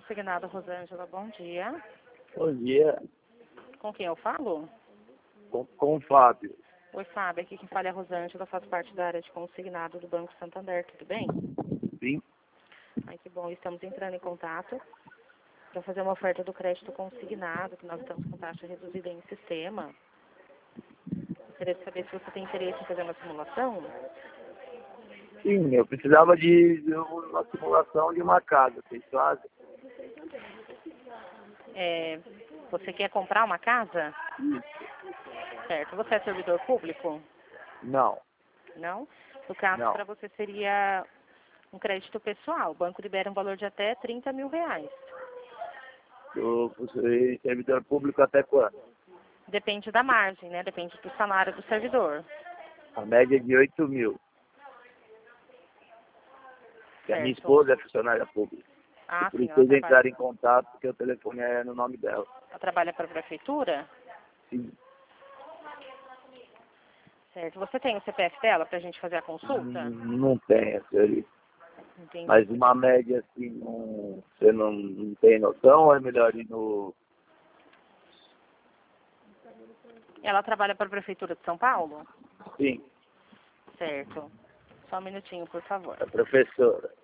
Consignado, Rosângela, bom dia. Bom dia, Com quem eu falo? com o Fábio. Oi, Fábio, aqui quem fala é a Rosângela, faz parte da área de consignado do Banco Santander, tudo bem? Sim, Ai, que bom, estamos entrando em contato para fazer uma oferta do crédito consignado, que nós estamos com taxa reduzida em sistema. Queria saber se você tem interesse em fazer uma simulação. sim, eu precisava de uma simulação de uma casa, vocês fazem? Você quer comprar uma casa? Isso. Certo. Você é servidor público? Não, Não? No caso, não. para você seria um crédito pessoal. O banco libera um valor de até R$30 mil. Eu sou servidor público até quando? Depende da margem, né? Depende do salário do servidor. A média é de 8 mil. Que a minha Certo. esposa é funcionária pública. E Ah, por sim, isso ela eles trabalha, entraram em contato, porque o telefone é no nome dela. para a prefeitura? Sim. Certo. Você tem o CPF dela para a gente fazer a consulta? Não tem, senhor. Entendi. Mas uma média assim, você não tem noção ou é melhor ir no... Ela trabalha para a prefeitura de São Paulo? Sim, Certo. Só um minutinho, por favor. a professora.